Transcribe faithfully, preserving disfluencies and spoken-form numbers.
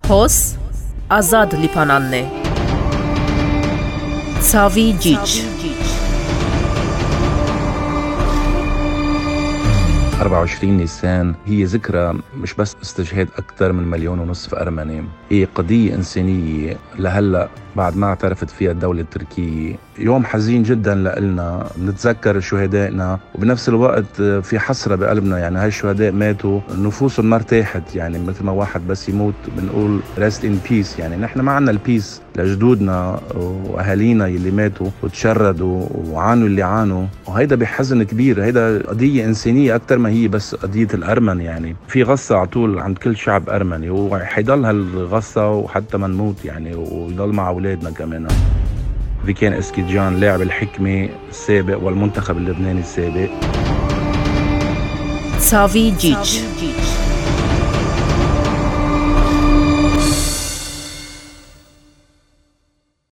Փոս ազատ Լիբանանն է։ Ցավի ջիջ։ أربعة وعشرين نيسان هي ذكرى مش بس استشهاد أكثر من مليون ونصف أرمني، هي قضية إنسانية لهلأ بعد ما اعترفت فيها الدولة التركية. يوم حزين جدا لنا، نتذكر شهدائنا وبنفس الوقت في حسرة بقلبنا. يعني هاي الشهداء ماتوا نفوسهم ما ارتاحت، يعني مثل ما واحد بس يموت بنقول rest in peace. يعني نحن ما عنا البيس لجدودنا وأهالينا اللي ماتوا وتشردوا وعانوا اللي عانوا، وهيدا بحزن كبير. هيدا قضية إنسانية أكتر ما هي بس قضية الأرمن. يعني في غصة على طول عند كل شعب أرمني، وحيضل هالغصة وحتى ما نموت يعني، ويضل مع أولادنا كمان. فيكان اسكيجان لاعب الحكمة السابق والمنتخب اللبناني السابق. صافي جيج.